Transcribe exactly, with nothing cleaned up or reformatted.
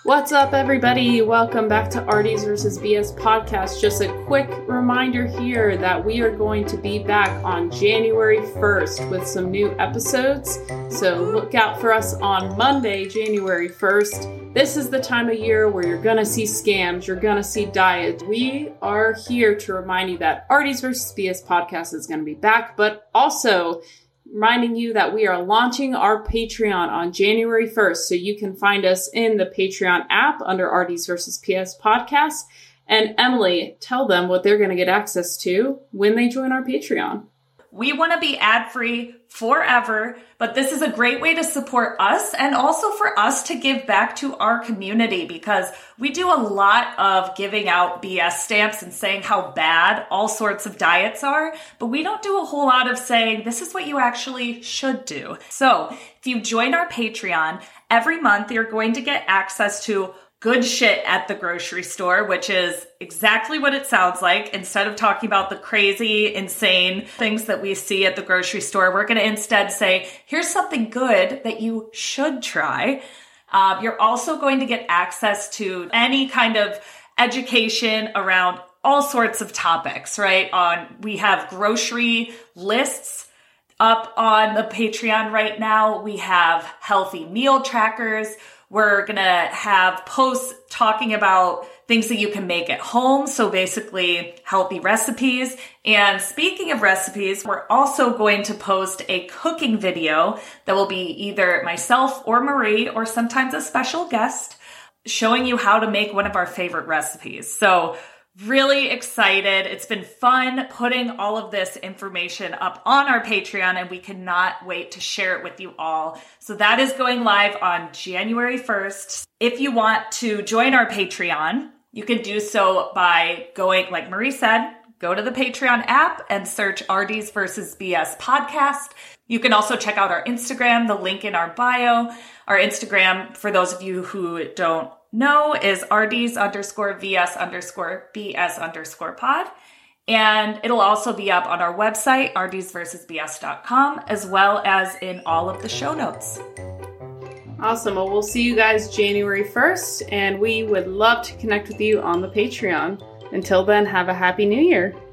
What's up, everybody? Welcome back to Arties versus. B S podcast. Just a quick reminder here that we are going to be back on January first with some new episodes. So look out for us on Monday, January first. This is the time of year where you're going to see scams, you're going to see diets. We are here to remind you that Arties versus. B S podcast is going to be back, but also reminding you that we are launching our Patreon on January first, so you can find us in the Patreon app under Arties versus. P S podcast. And Emily, tell them what they're going to get access to when they join our Patreon. We want to be ad-free forever, but this is a great way to support us and also for us to give back to our community, because we do a lot of giving out B S stamps and saying how bad all sorts of diets are, but we don't do a whole lot of saying this is what you actually should do. So if you join our Patreon, every month you're going to get access to good shit at the grocery store, which is exactly what it sounds like. Instead of talking about the crazy, insane things that we see at the grocery store, we're going to instead say, here's something good that you should try. Uh, you're also going to get access to any kind of education around all sorts of topics, right? On we have grocery lists up on the Patreon right now. We have healthy meal trackers. We're going to have posts talking about things that you can make at home. So basically healthy recipes. And speaking of recipes, we're also going to post a cooking video that will be either myself or Marie or sometimes a special guest showing you how to make one of our favorite recipes. So really excited. It's been fun putting all of this information up on our Patreon, and we cannot wait to share it with you all. So that is going live on January first. If you want to join our Patreon, you can do so by going, like Marie said, go to the Patreon app and search Arties versus. B S podcast. You can also check out our Instagram, the link in our bio. Our Instagram, for those of you who don't know, is Arties underscore VS underscore BS underscore pod. And it'll also be up on our website, arties versus B S dot com, as well as in all of the show notes. Awesome. Well, we'll see you guys January first, and we would love to connect with you on the Patreon. Until then, have a happy new year.